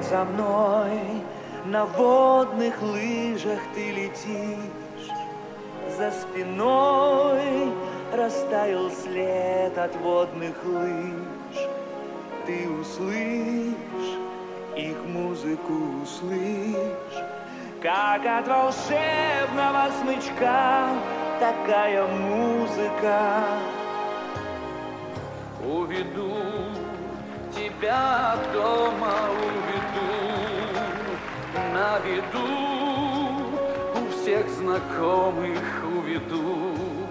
за мной, на водных лыжах ты летишь. За спиной растаял след от водных лыж. Ты услышь, их музыку услышь, как от волшебного смычка такая музыка. Уведу тебя от дома, уведу на виду, у всех знакомых уведу,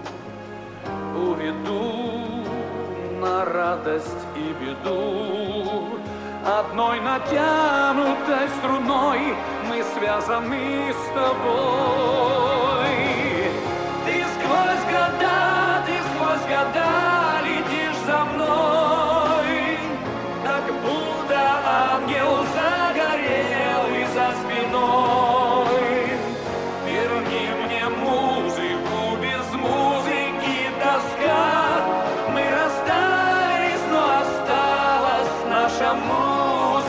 уведу на радость и беду. Одной натянутой струной мы связаны с тобой. Ты сквозь года летишь за мной, так будто ангел загорелый за спиной. Верни мне музыку, без музыки тоска. Мы расстались, но осталась наша музыка.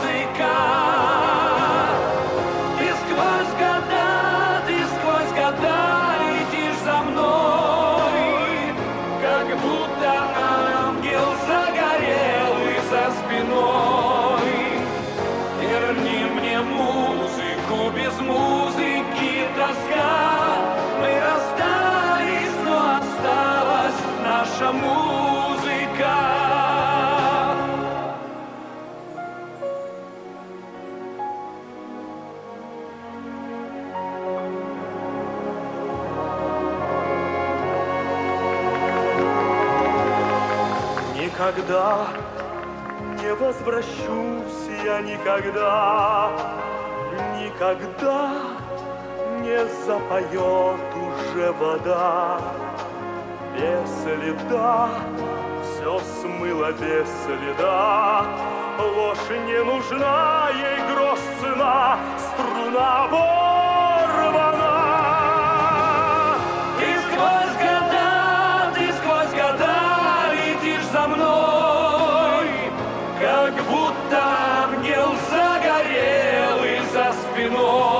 Ты сквозь года летишь за мной, как будто ангел загорелый за спиной. Верни мне музыку, без музыки тоска. Мы расстались, но осталась наша музыка. Никогда не возвращусь я, никогда, никогда не запоет уже вода. Без следа все смыло без следа. Ложь не нужна, ей грош цена, струна оборвана. Ты сквозь года летишь за мной, как будто ангел загорелый за спиной.